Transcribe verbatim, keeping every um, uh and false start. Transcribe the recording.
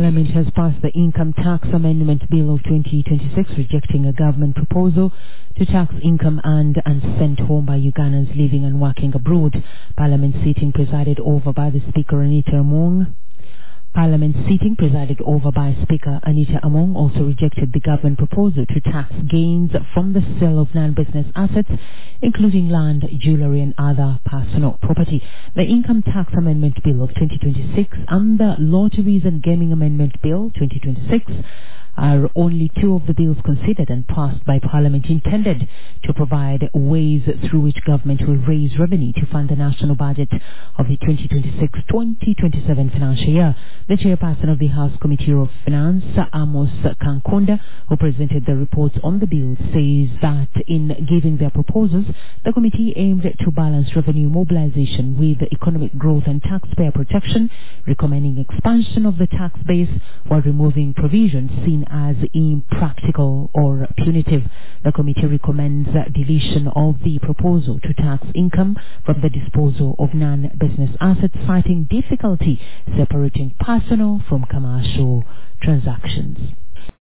Parliament has passed the Income Tax Amendment Bill of twenty twenty-six, rejecting a government proposal to tax income earned and sent home by Ugandans living and working abroad. Parliament sitting presided over by the Speaker Anita Among. Parliament sitting presided over by Speaker Anita Among also rejected the government proposal to tax gains from the sale of non-business assets, including land, jewellery and other personal property. The Income Tax Amendment Bill of twenty twenty-six and the Lotteries and Gaming Amendment Bill twenty twenty-six are only two of the bills considered and passed by Parliament intended to provide ways through which government will raise revenue to fund the national budget of the twenty twenty-six twenty twenty-seven financial year. The chairperson of the House Committee of Finance, Amos Kankunda, who presented the reports on the bill, says that in giving their proposals, the committee aimed to balance revenue mobilization with economic growth and taxpayer protection, recommending expansion of the tax base while removing provisions seen as impractical or punitive. The committee recommends deletion of the proposal to tax income from the disposal of non-business assets, citing difficulty separating personal from commercial transactions.